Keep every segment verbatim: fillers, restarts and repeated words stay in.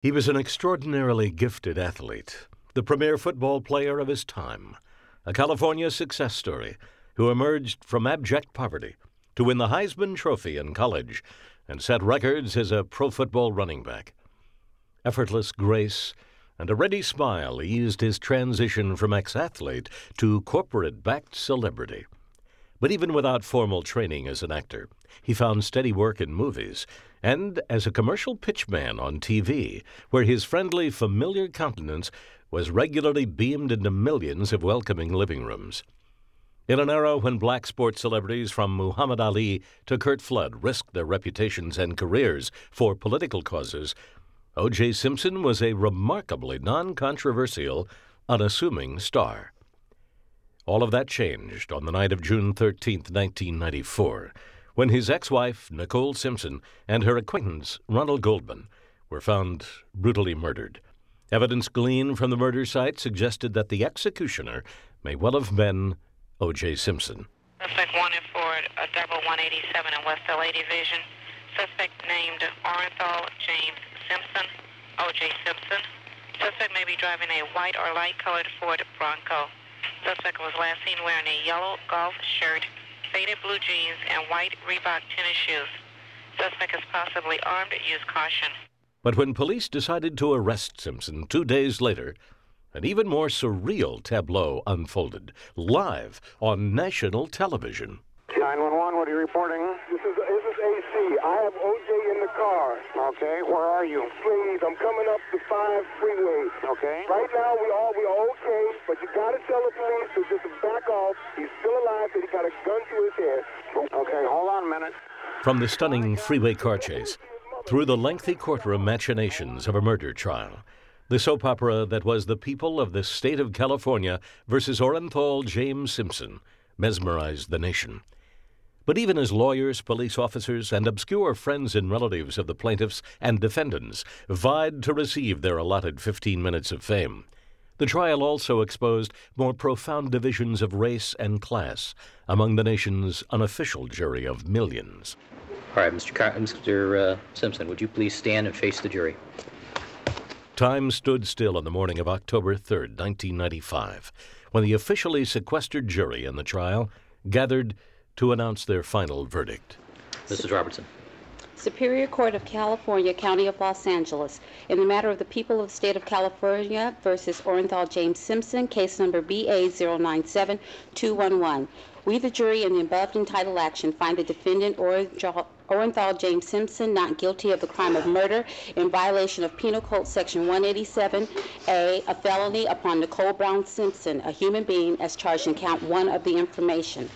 He was an extraordinarily gifted athlete, the premier football player of his time, a California success story who emerged from abject poverty to win the Heisman Trophy in college and set records as a pro football running back. Effortless grace and a ready smile eased his transition from ex-athlete to corporate-backed celebrity. But even without formal training as an actor, he found steady work in movies and as a commercial pitchman on T V, where his friendly, familiar countenance was regularly beamed into millions of welcoming living rooms. In an era when black sports celebrities from Muhammad Ali to Curt Flood risked their reputations and careers for political causes, O J. Simpson was a remarkably non-controversial, unassuming star. All of that changed on the night of June thirteenth, nineteen ninety-four, when his ex-wife, Nicole Simpson, and her acquaintance, Ronald Goldman, were found brutally murdered. Evidence gleaned from the murder site suggested that the executioner may well have been O J. Simpson. Suspect wanted for a double one eighty-seven in West L A Division. Suspect named Orenthal James Simpson, O J. Simpson. Suspect may be driving a white or light-colored Ford Bronco. Suspect was last seen wearing a yellow golf shirt, faded blue jeans, and white Reebok tennis shoes. Suspect is possibly armed. Use caution. But when police decided to arrest Simpson two days later, an even more surreal tableau unfolded, live on national television. nine one one, what are you reporting? This is this is A C. I have O J in the car. Okay, where are you? Please, I'm coming up the five freeway. Okay. Right now, we all we are okay, but you gotta tell the police to just back off. He's still alive, but he got a gun to his head. Okay, hold on a minute. From the stunning freeway car chase, through the lengthy courtroom machinations of a murder trial, the soap opera that was The People of the State of California versus Orenthal James Simpson mesmerized the nation. But even as lawyers, police officers, and obscure friends and relatives of the plaintiffs and defendants vied to receive their allotted fifteen minutes of fame, the trial also exposed more profound divisions of race and class among the nation's unofficial jury of millions. All right, Mister Car- Mister Uh, Simpson, would you please stand and face the jury? Time stood still on the morning of October third, nineteen ninety-five, when the officially sequestered jury in the trial gathered to announce their final verdict. Missus Robertson. Superior Court of California, County of Los Angeles, in the matter of the people of the state of California versus Orenthal James Simpson, case number B A zero nine seven two one one. We, the jury, in the above entitled action, find the defendant Orenthal James Simpson not guilty of the crime of murder in violation of Penal Code Section one eighty-seven A, a felony upon Nicole Brown Simpson, a human being, as charged in count one of the information.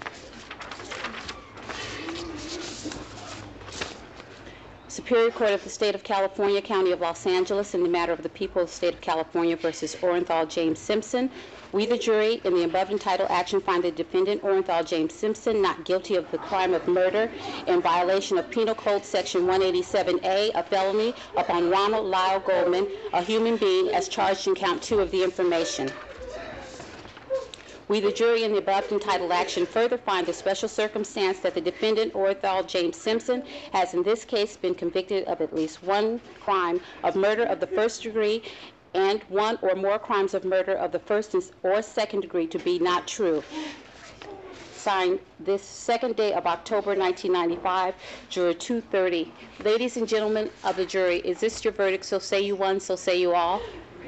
Superior Court of the State of California, County of Los Angeles, in the matter of the people of the State of California versus Orenthal James Simpson. We, the jury, in the above entitled action, find the defendant Orenthal James Simpson not guilty of the crime of murder in violation of Penal Code Section one eighty-seven A, a felony upon Ronald Lyle Goldman, a human being, as charged in count two of the information. We, the jury, in the above entitled action, further find the special circumstance that the defendant, Orenthal James Simpson, has in this case been convicted of at least one crime of murder of the first degree and one or more crimes of murder of the first or second degree to be not true. Signed this second day of October nineteen ninety-five, Juror two thirty. Ladies and gentlemen of the jury, is this your verdict? So say you one, so say you all.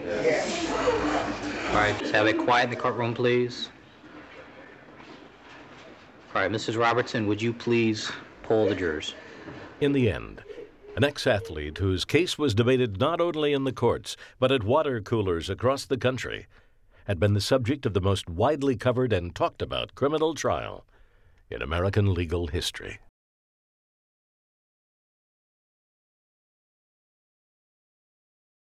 All right, let's have it quiet in the courtroom, please. All right, Missus Robertson, would you please poll the jurors? In the end, an ex-athlete whose case was debated not only in the courts, but at water coolers across the country, had been the subject of the most widely covered and talked about criminal trial in American legal history.